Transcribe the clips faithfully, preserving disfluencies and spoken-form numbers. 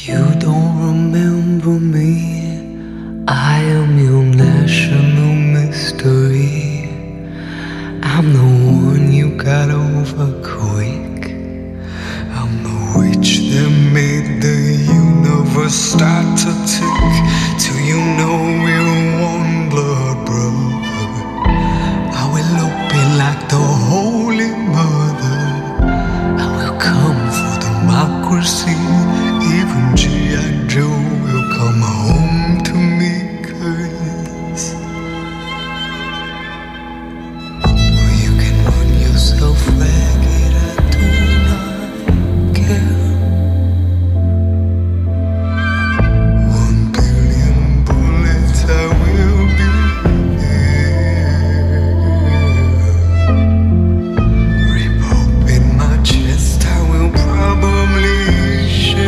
You don't remember me. I am your national mystery. I'm the one you got over quick. I'm the witch that made the universe start to tick. Till you know we're one blood brother. I will open like the Holy Mother. I will come for democracy. Even G I. Joe will come home to me, 'cause well, you can run yourself ragged, I do not care. One billion bullets, I will be there. Rip open my chest, I will probably share.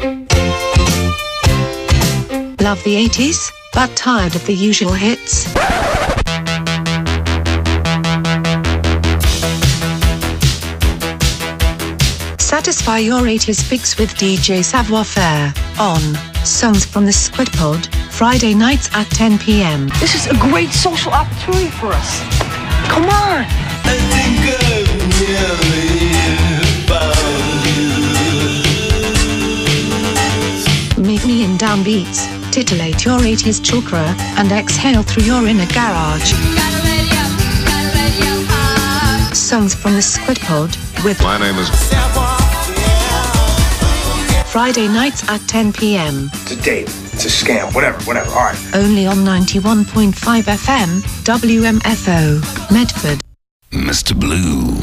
Love the eighties, but tired of the usual hits? Satisfy your eighties fix with D J Savoir Faire on Songs from the Squid Pod, Friday nights at ten p m. This is a great social opportunity for us. Come on! I think I've nearly found you. Meet me in downbeats, titillate your eighties chakra, and exhale through your inner garage. Songs from the Squid Pod with My name is Friday nights at ten p m. It's a date. It's a scam. Whatever, whatever. All right. Only on ninety-one point five F M, W M F O, Medford. Mister Blue.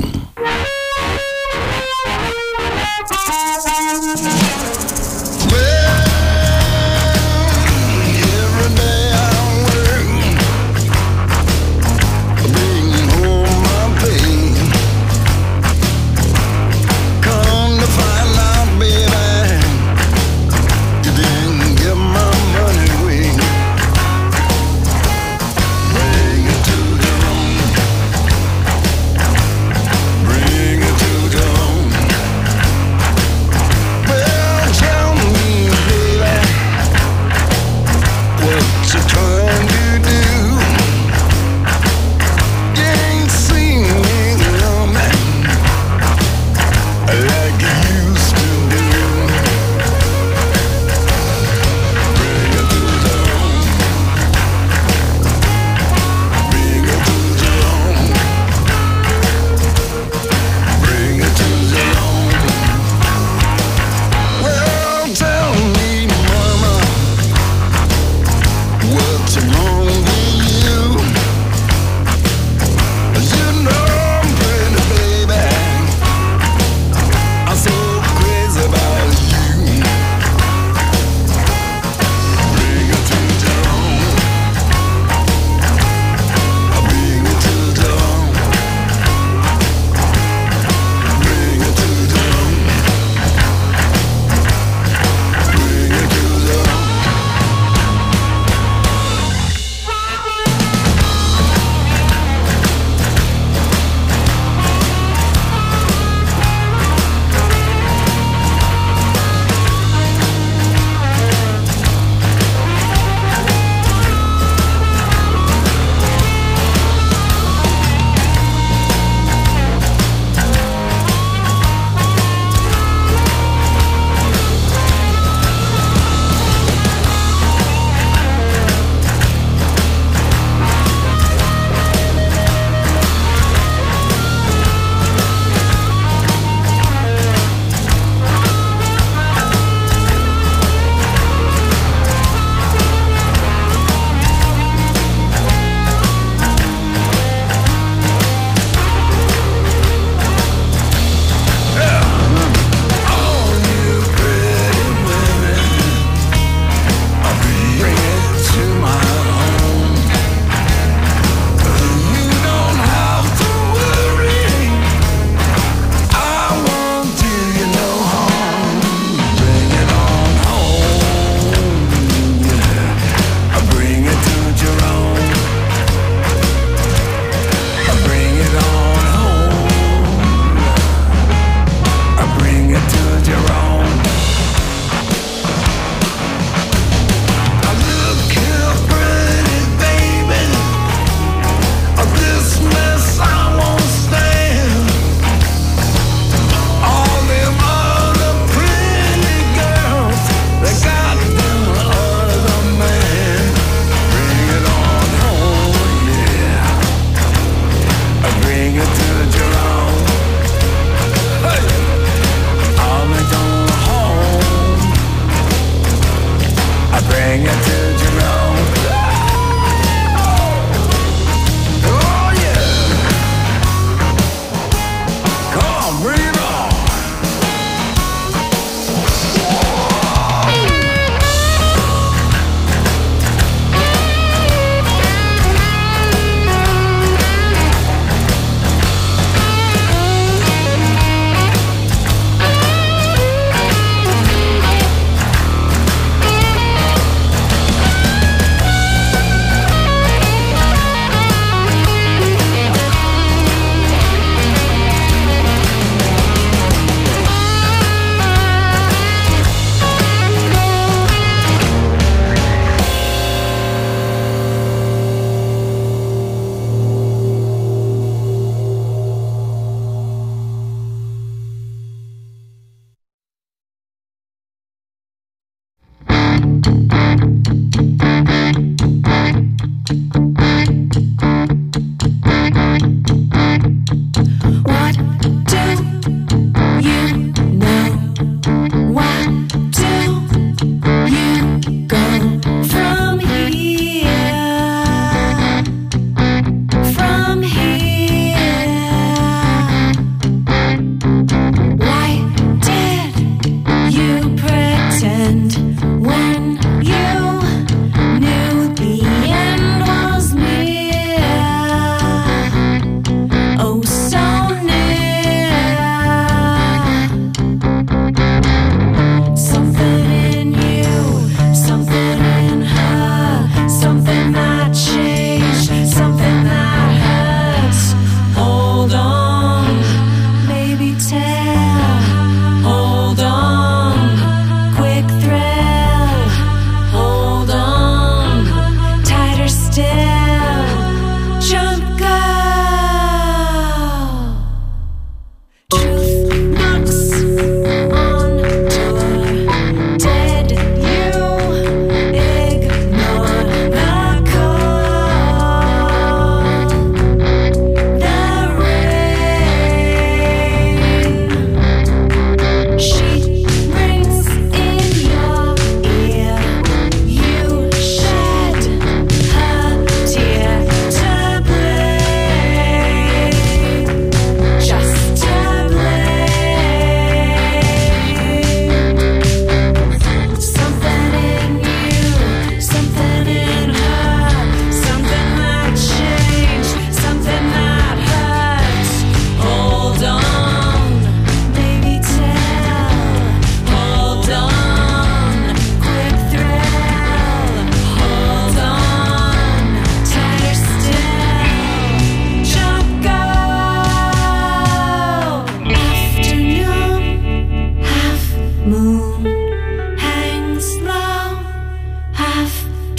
Bring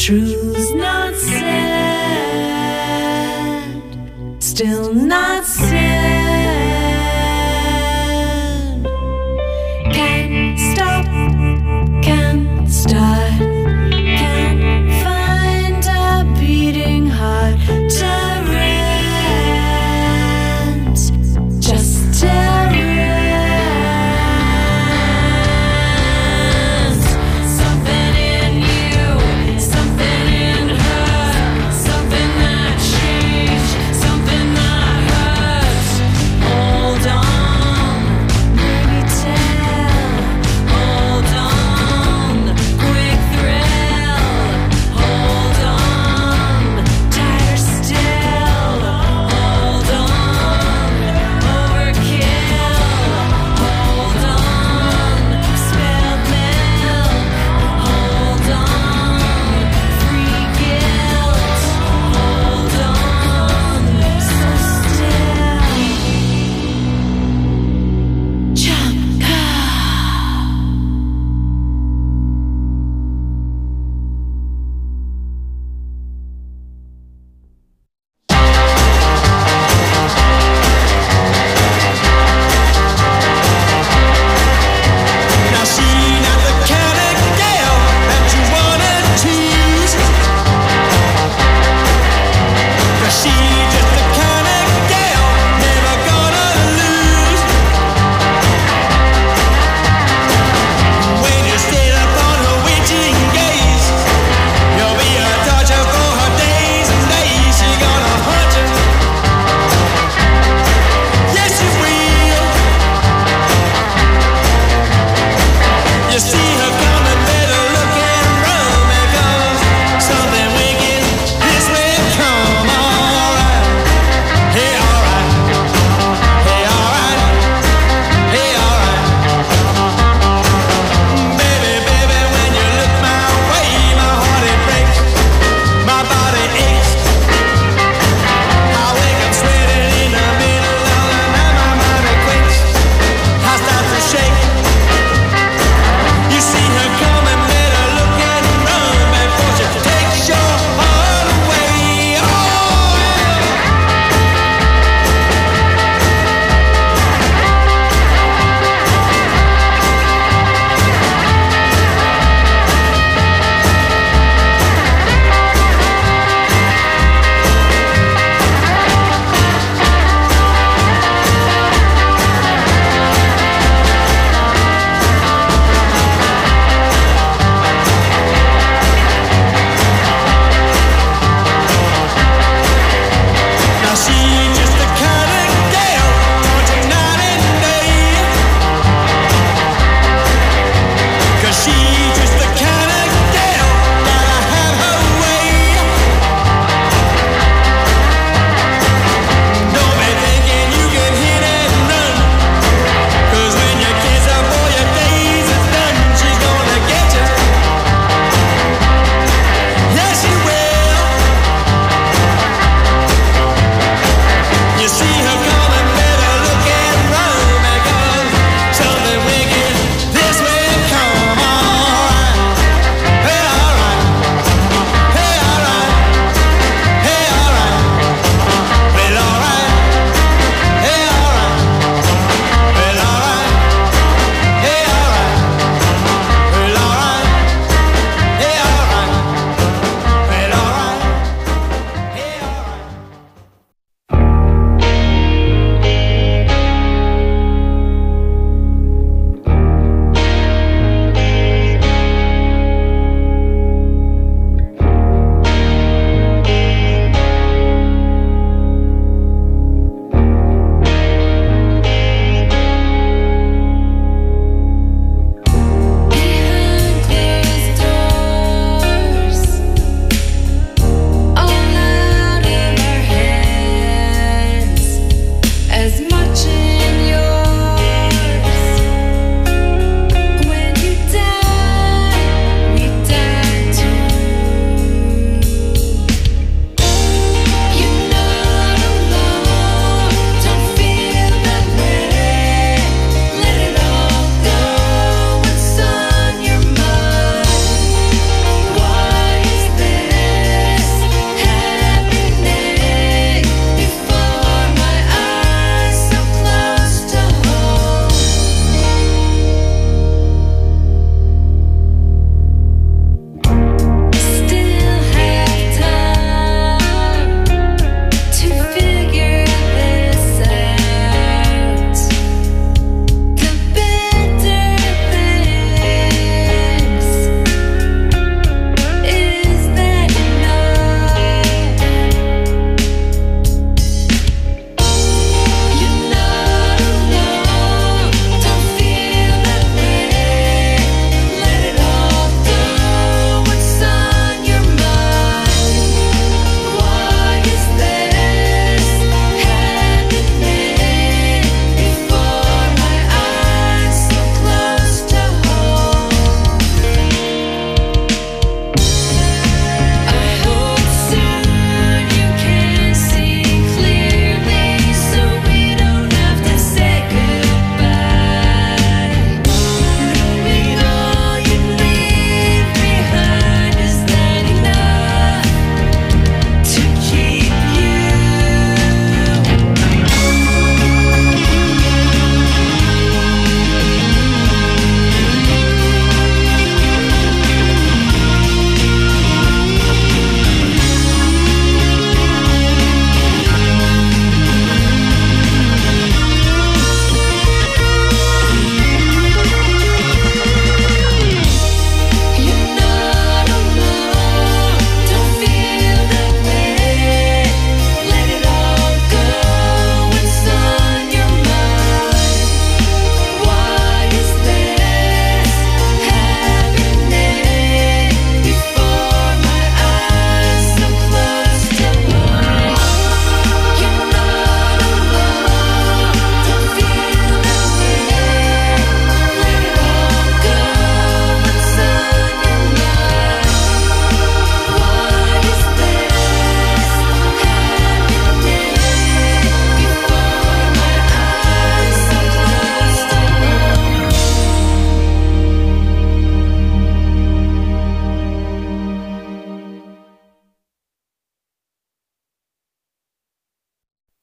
Truth not said, still not said. Can't stop, can't start, can't find a beating heart to rest, just to rest. Something in you, something in her, something that changed, something that hurt.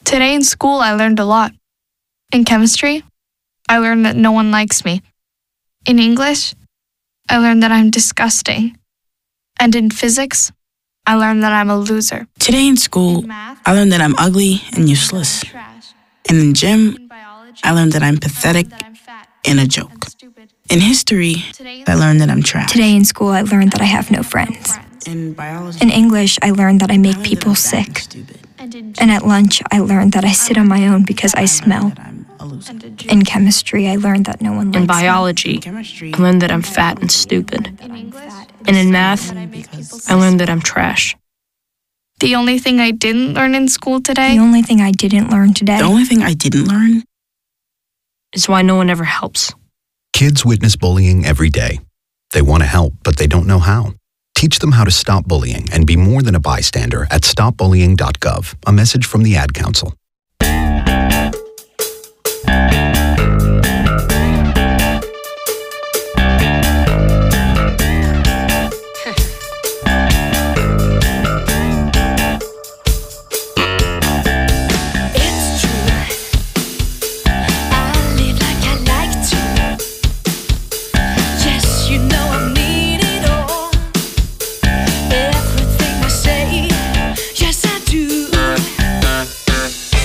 Today in school, I learned a lot. In chemistry, I learned that no one likes me. In English, I learned that I'm disgusting. And in physics, I learned that I'm a loser. Today in school, I learned that I'm ugly and useless. And in gym, I learned that I'm pathetic and a joke. In history, I learned that I'm trash. Today in school, I learned that I have no friends. In biology, In English, I learned that I make people sick. And at lunch, I learned that I sit on my own because I smell. In chemistry, I learned that no one likes In me. biology, I learned that I'm fat and stupid. And in math, I learned that I'm trash. The only thing I didn't learn in school today The only thing I didn't learn today the only thing I didn't learn is why no one ever helps. Kids witness bullying every day. They want to help, but they don't know how. Teach them how to stop bullying and be more than a bystander at stop bullying dot gov. A message from the Ad Council. It's true. I live like I like to. Yes, you know I need it all. Everything I say, yes I do.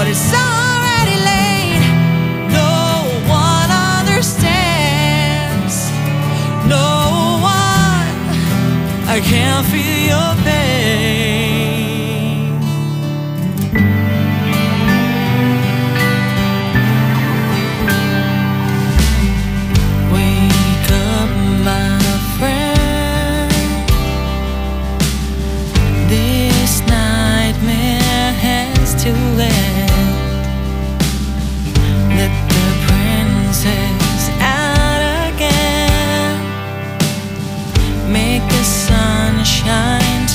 but it's already late. No one understands. No one. I can't feel your pain. Wake up, my friend. This nightmare has to end. Let the princess out again. Make the sun shine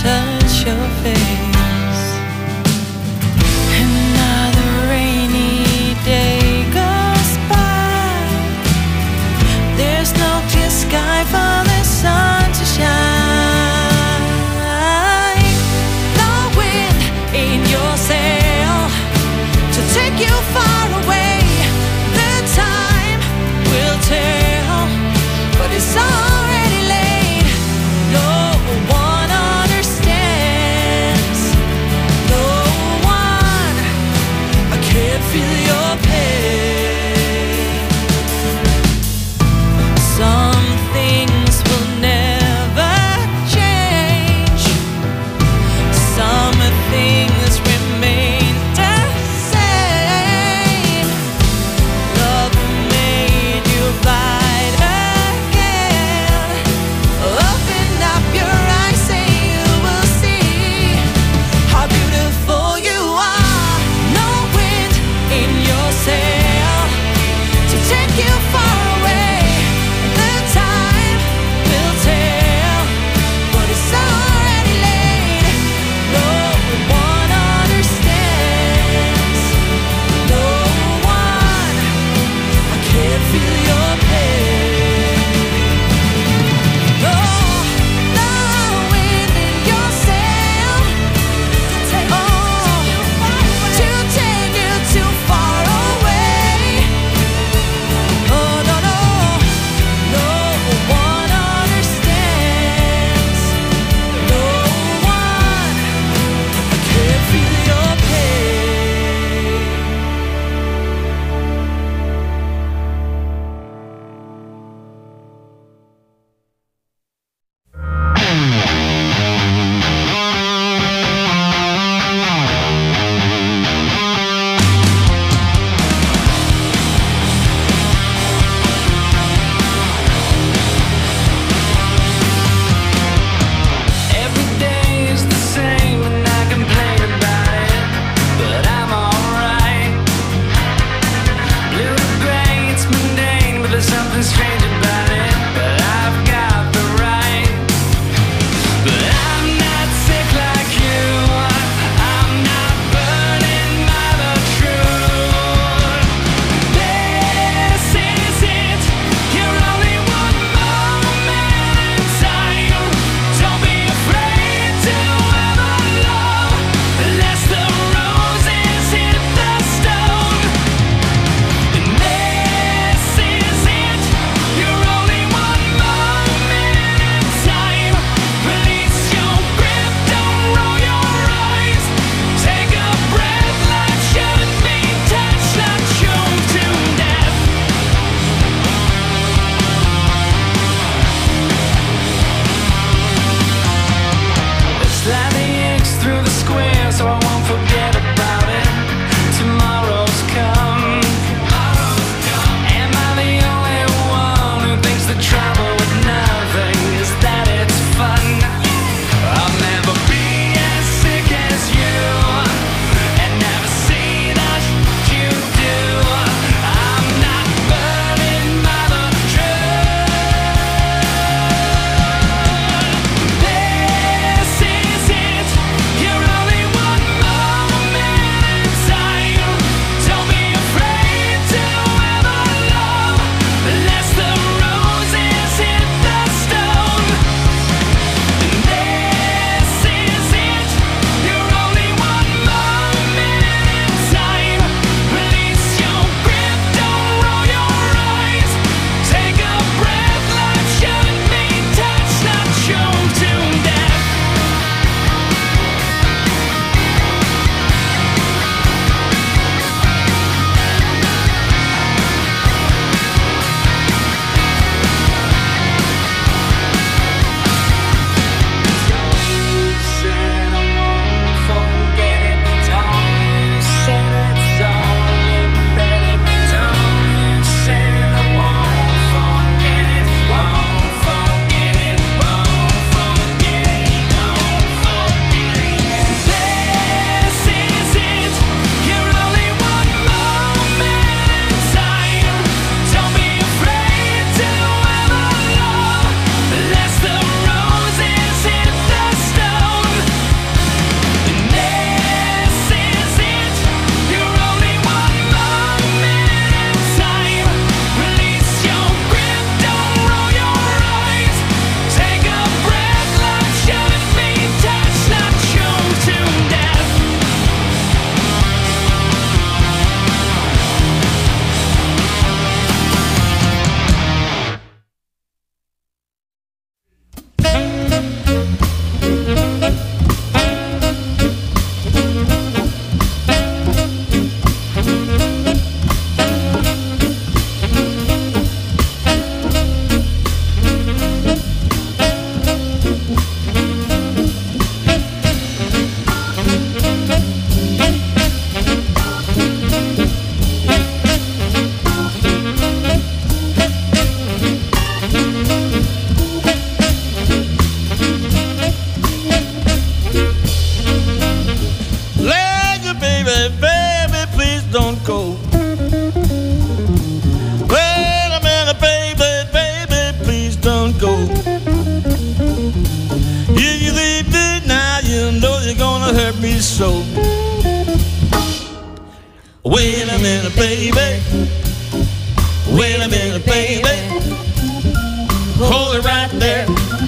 Wait a minute, baby. Wait a minute, baby. Hold it right there.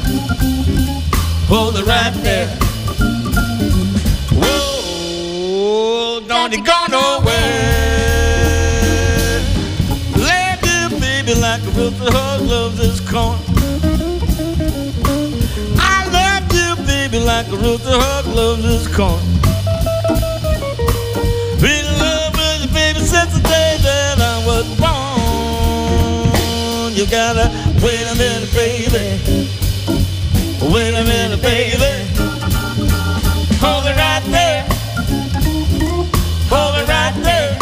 Hold it right there. Whoa, don't you go nowhere. Love you, baby, like a rooster hug loves his corn. I love you, baby, like a rooster hug loves his corn. Been in love with you, baby, since the day that I was born. You gotta wait a minute, baby. Wait a minute, baby. Hold it right there. Hold it right there.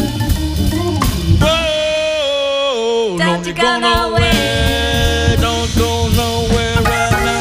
Whoa, don't you go nowhere. Don't go nowhere right now.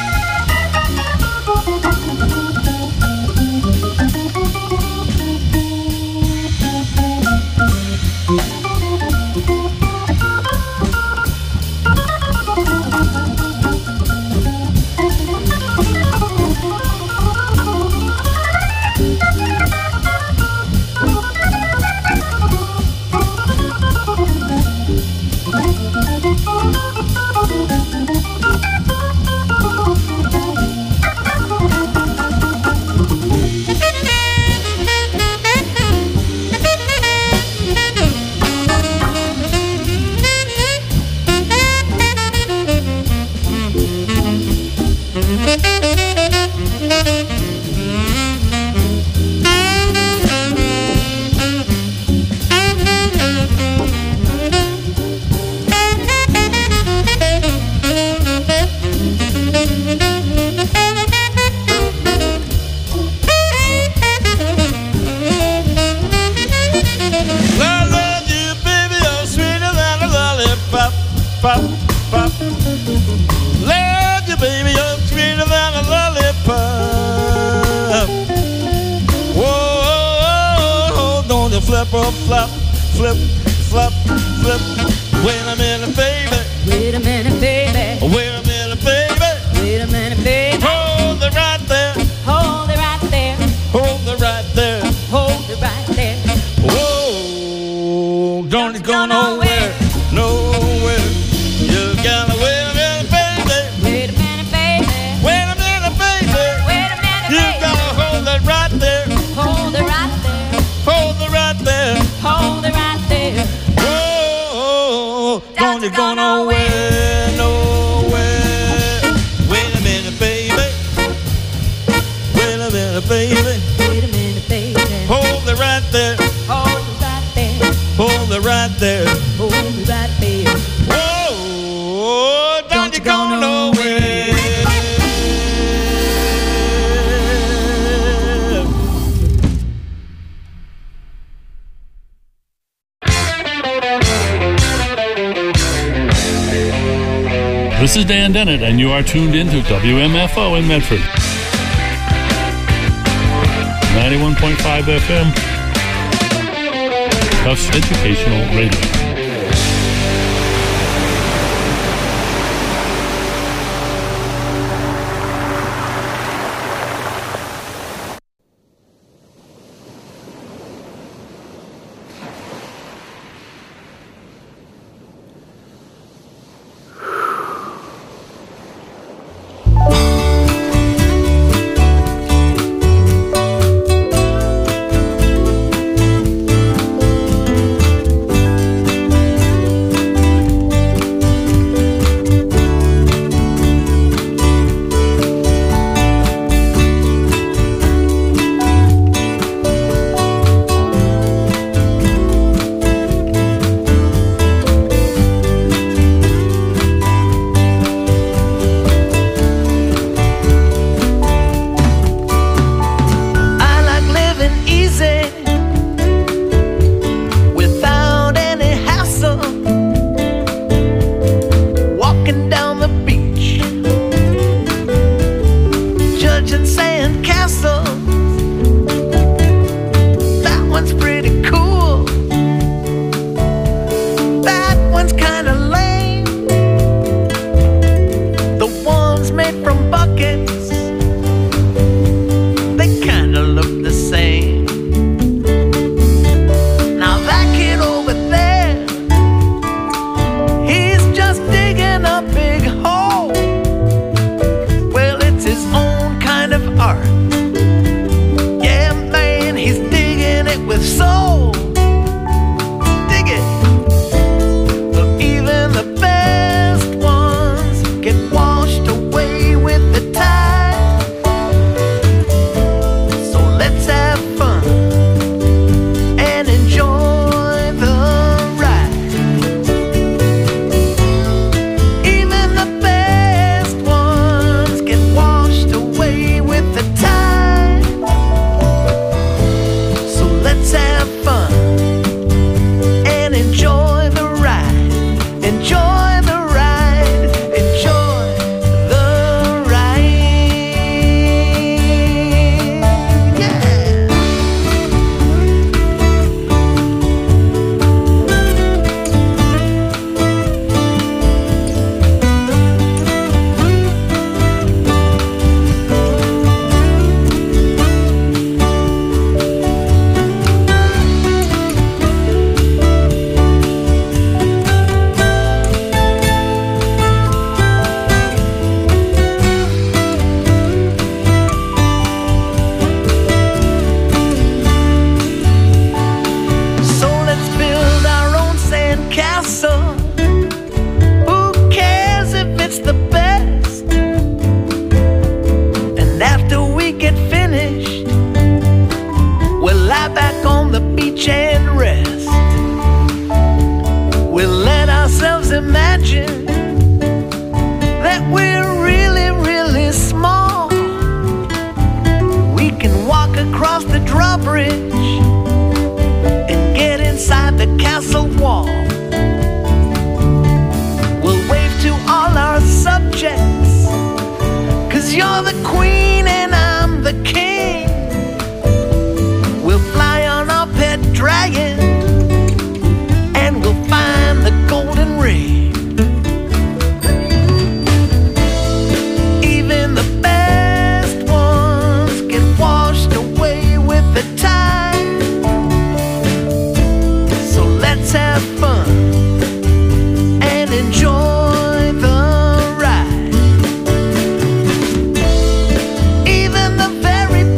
Pop, pop. Love you, baby, you're sweeter than a lollipop. Whoa, don't you flip or flop, flip, flop, flip. Wait a minute, baby. Wait a minute, baby. Wait a minute, baby. Wait a minute, baby. Hold it right there. Hold it right there. Hold it right there. Hold it right there. Whoa, don't you go nowhere, nowhere. You gotta wait a minute, baby. Wait a minute, baby. Wait a minute, baby. Wait a minute, You baby. gotta hold it right there. Hold it right there. Hold it right there. Hold it right there. Whoa, don't you go nowhere, nowhere. Wait a minute, baby. Wait a minute, baby. Wait a minute, baby. Hold it right there. Hold it right there. Hold it right there. Hold it right there. Whoa, don't you go nowhere. This is Dan Dennett, and you are tuned into W M F O in Medford. ninety-one point five F M. Tufts Educational Radio. bridge and get inside the castle wall. We'll wave to all our subjects, 'cause you're the queen and I'm the king. We'll fly on our pet dragon and we'll find the golden ring. Even the best ones get washed away with the tide. So let's have fun and enjoy the ride. Even the very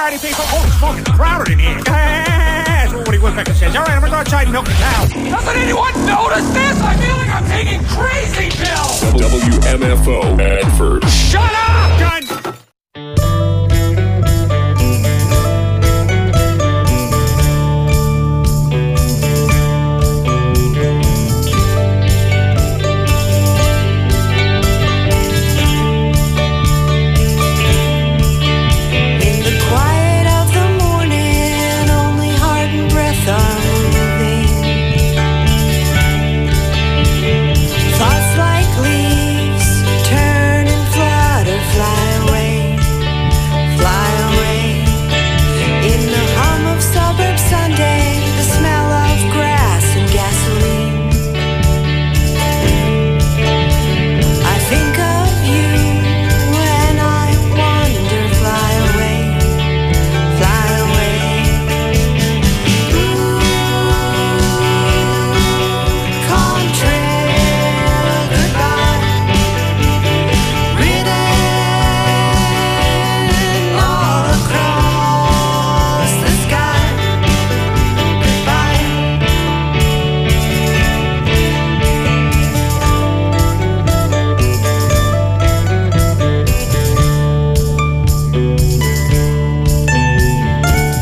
righty, people. Oh, it's fucking crowded in here. That's what Woody Woodpecker says. All right, I'm gonna go outside and milk the cow. Doesn't anyone notice this? I feel like I'm taking crazy pills. W M F O Advert. Shut up, gun!